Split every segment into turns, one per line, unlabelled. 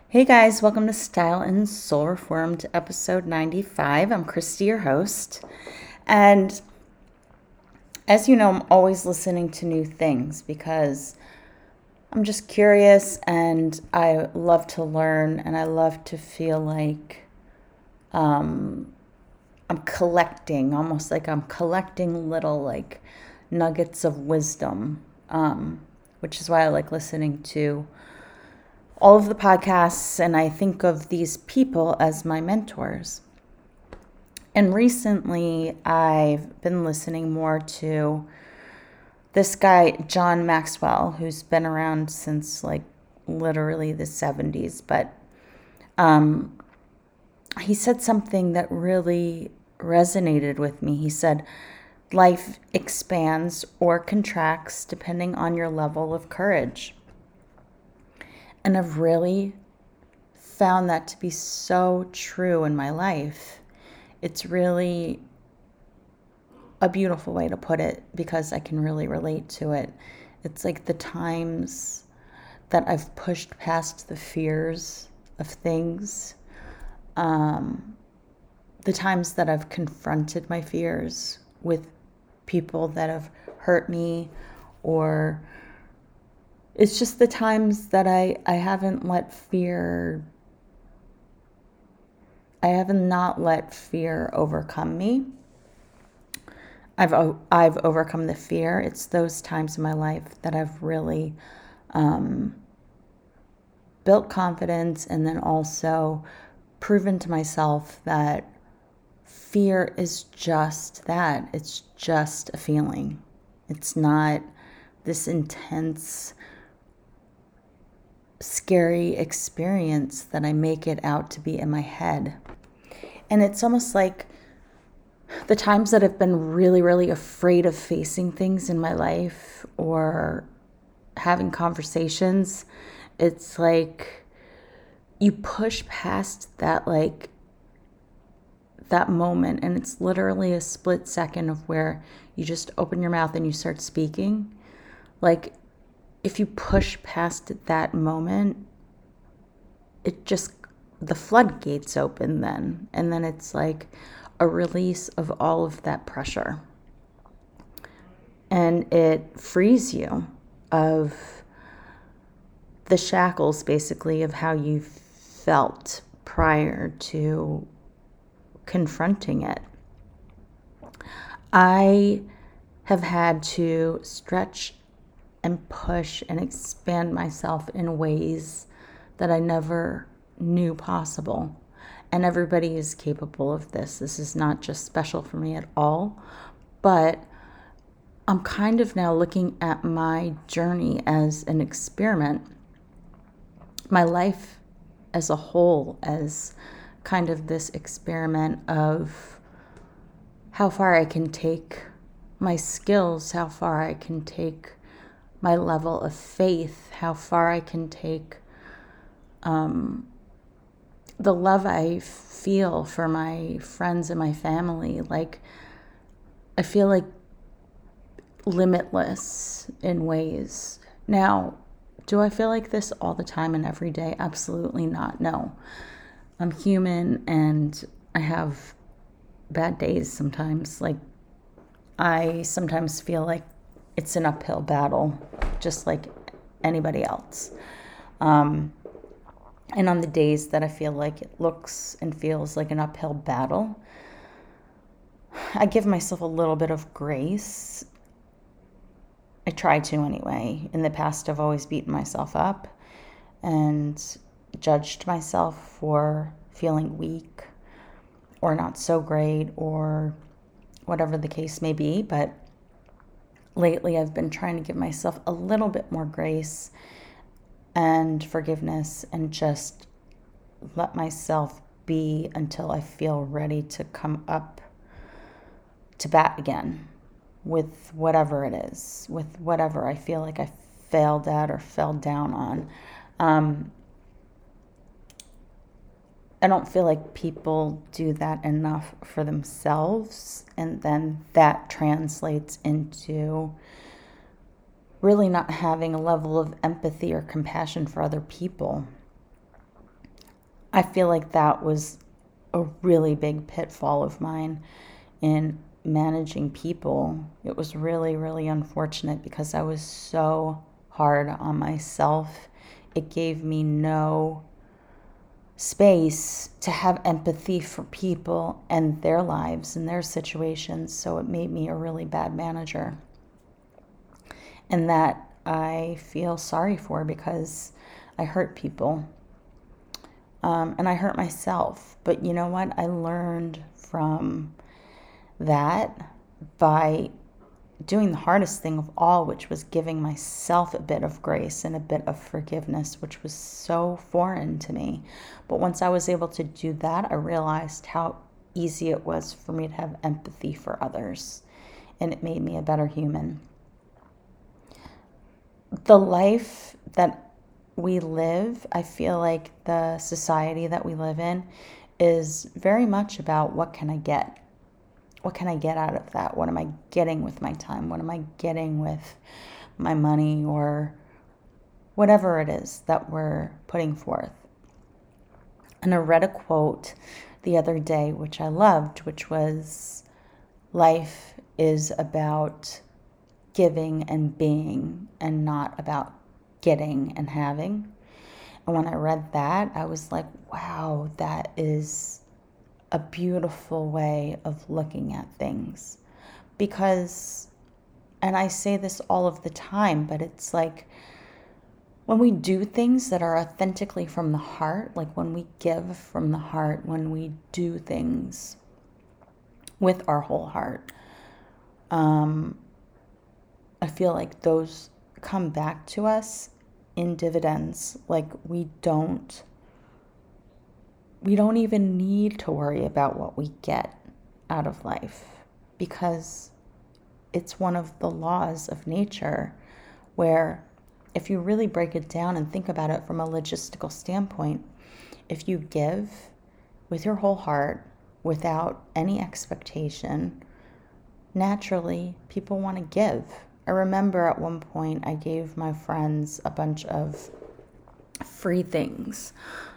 Hey guys, welcome to Style and Soul Reformed episode 95. I'm Christy, your host. And as you know, I'm always listening to new things because I'm just curious and I love to learn and I love to feel like I'm collecting, almost like I'm collecting little like nuggets of wisdom, which is why I like listening to all of the podcasts, and I think of these people as my mentors. And recently, I've been listening more to this guy, John Maxwell, who's been around since like literally the 70s. But he said something that really resonated with me. He said, life expands or contracts depending on your level of courage. And I've really found that to be so true in my life. It's really a beautiful way to put it because I can really relate to it. It's like the times that I've pushed past the fears of things, the times that I've confronted my fears with people that have hurt me, or it's just the times that I haven't not let fear overcome me. I've overcome the fear. It's those times in my life that I've really built confidence, and then also proven to myself that fear is just that. It's just a feeling. It's not this intense, scary experience that I make it out to be in my head. And it's almost like the times that I've been really, really afraid of facing things in my life or having conversations, it's like you push past that, like that moment, and it's literally a split second of where you just open your mouth and you start speaking. Like, if you push past that moment, the floodgates open then. And then it's like a release of all of that pressure. And it frees you of the shackles, basically, of how you felt prior to confronting it. I have had to stretch and push and expand myself in ways that I never knew possible. And everybody is capable of this. This is not just special for me at all. But I'm kind of now looking at my journey as an experiment, my life as a whole as kind of this experiment of how far I can take my skills, how far I can take my level of faith, how far I can take the love I feel for my friends and my family. Like, I feel like limitless in ways. Now, do I feel like this all the time and every day? Absolutely not. No. I'm human and I have bad days sometimes. Like, I sometimes feel like it's an uphill battle, just like anybody else. And on the days that I feel like it looks and feels like an uphill battle, I give myself a little bit of grace. I try to anyway. In the past, I've always beaten myself up and judged myself for feeling weak or not so great or whatever the case may be. But lately, I've been trying to give myself a little bit more grace and forgiveness and just let myself be until I feel ready to come up to bat again with whatever it is, with whatever I feel like I failed at or fell down on. I don't feel like people do that enough for themselves, and then that translates into really not having a level of empathy or compassion for other people. I feel like that was a really big pitfall of mine in managing people. It was really, really unfortunate because I was so hard on myself. It gave me no space to have empathy for people and their lives and their situations. So it made me a really bad manager. And that I feel sorry for because I hurt people. And I hurt myself. But you know what? I learned from that by doing the hardest thing of all, which was giving myself a bit of grace and a bit of forgiveness, which was so foreign to me. But once I was able to do that, I realized how easy it was for me to have empathy for others, and it made me a better human. The life that we live, I feel like the society that we live in is very much about what can I get? What can I get out of that? What am I getting with my time? What am I getting with my money or whatever it is that we're putting forth? And I read a quote the other day, which I loved, which was, life is about giving and being and not about getting and having. And when I read that, I was like, wow, that is a beautiful way of looking at things. Because, and I say this all of the time, but it's like when we do things that are authentically from the heart, like when we give from the heart, when we do things with our whole heart, I feel like those come back to us in dividends. Like we don't even need to worry about what we get out of life because it's one of the laws of nature where if you really break it down and think about it from a logistical standpoint, if you give with your whole heart without any expectation, naturally people want to give. I remember at one point I gave my friends a bunch of free things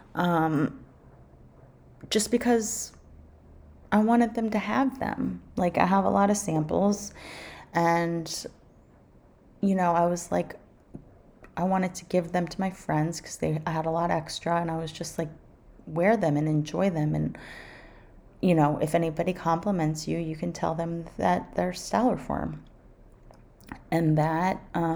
just because I wanted them to have them. Like I have a lot of samples and, I was like, I wanted to give them to my friends because I had a lot extra and I was just like, wear them and enjoy them. And, if anybody compliments you, you can tell them that they're Styrofoam. And that,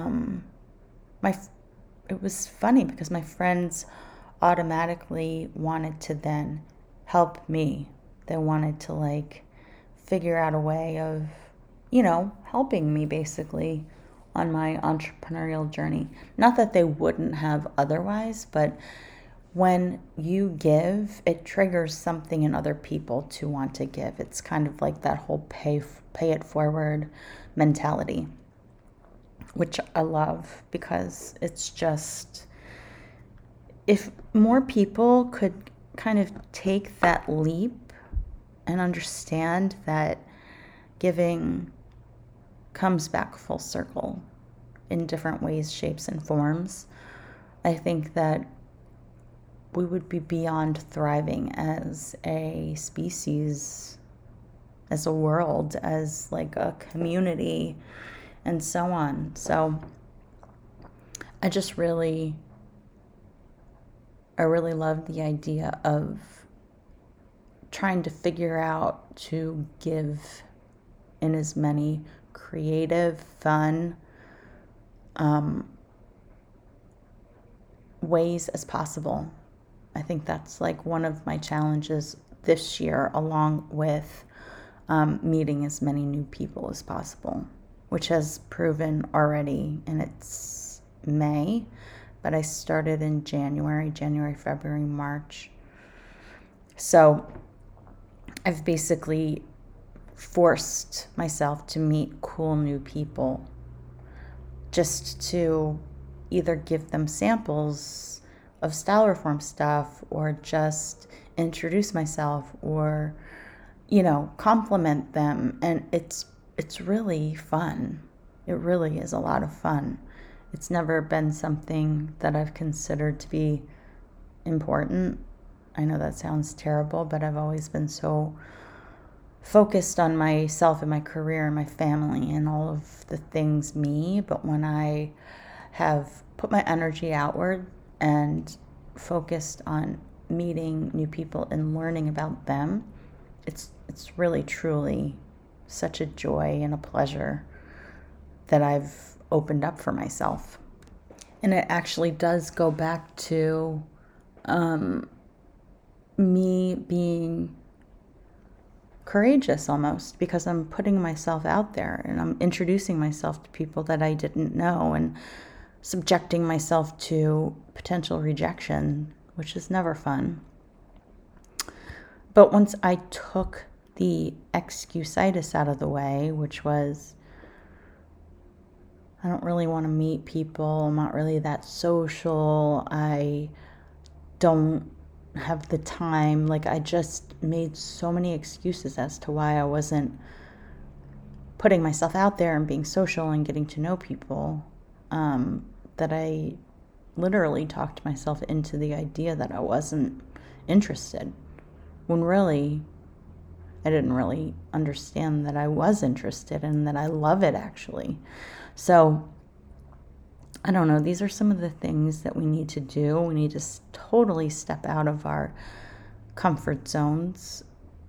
it was funny because my friends automatically wanted to then help me. They wanted to like figure out a way of, helping me basically on my entrepreneurial journey. Not that they wouldn't have otherwise, but when you give, it triggers something in other people to want to give. It's kind of like that whole pay it forward mentality, which I love because it's just, if more people could kind of take that leap and understand that giving comes back full circle in different ways, shapes, and forms, I think that we would be beyond thriving as a species, as a world, as like a community, and so on. So I really love the idea of trying to figure out to give in as many creative, fun ways as possible. I think that's like one of my challenges this year, along with meeting as many new people as possible, which has proven already, and it's May, but I started in January, February, March. So I've basically forced myself to meet cool new people just to either give them samples of Styrofoam stuff or just introduce myself or, compliment them. And it's really fun. It really is a lot of fun. It's never been something that I've considered to be important. I know that sounds terrible, but I've always been so focused on myself and my career and my family and all of the things me. But when I have put my energy outward and focused on meeting new people and learning about them, it's really truly such a joy and a pleasure that I've opened up for myself. And it actually does go back to me being courageous almost, because I'm putting myself out there and I'm introducing myself to people that I didn't know and subjecting myself to potential rejection, which is never fun. But once I took the excusitis out of the way, which was, I don't really want to meet people, I'm not really that social, I don't have the time, like I just made so many excuses as to why I wasn't putting myself out there and being social and getting to know people, that I literally talked myself into the idea that I wasn't interested, when really I didn't really understand that I was interested and that I love it actually. So I don't know, these are some of the things that we need to do. We need to totally step out of our comfort zones,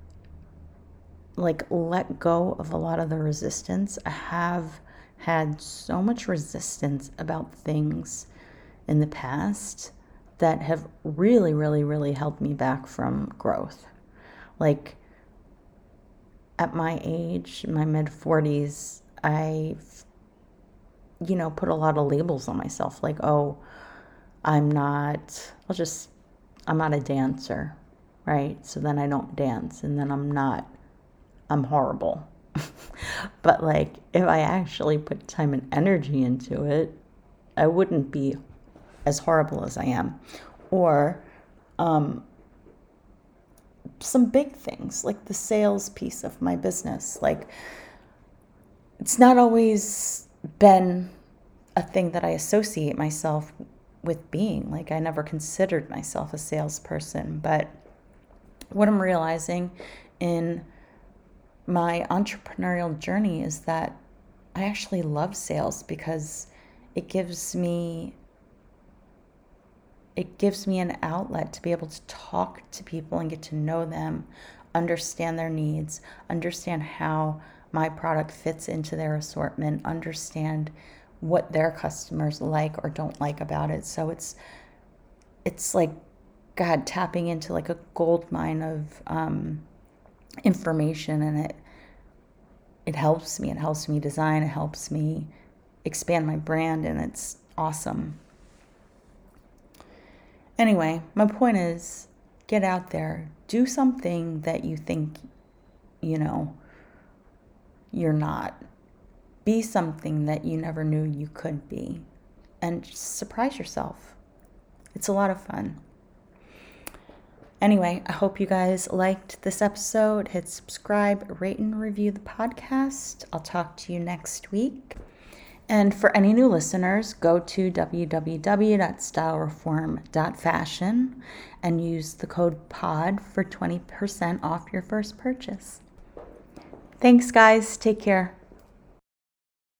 like let go of a lot of the resistance. I have had so much resistance about things in the past that have really, really, really held me back from growth. Like at my age, my mid-40s, I've put a lot of labels on myself, like, oh, I'm not a dancer, right? So then I don't dance, and then I'm horrible. But like, if I actually put time and energy into it, I wouldn't be as horrible as I am. Or some big things, like the sales piece of my business. Like, it's not always been a thing that I associate myself with being. Like, I never considered myself a salesperson. But what I'm realizing in my entrepreneurial journey is that I actually love sales, because it gives me an outlet to be able to talk to people and get to know them, understand their needs, understand how my product fits into their assortment, understand what their customers like or don't like about it. So it's like, God, tapping into like a gold mine of information, and it helps me. It helps me design. It helps me expand my brand, and it's awesome. Anyway, my point is, get out there, do something that you think, you're not. Be something that you never knew you could be, and just surprise yourself. It's a lot of fun. Anyway, I hope you guys liked this episode. Hit subscribe, rate, and review the podcast. I'll talk to you next week. And for any new listeners, go to www.stylereform.fashion and use the code POD for 20% off your first purchase. Thanks, guys. Take care.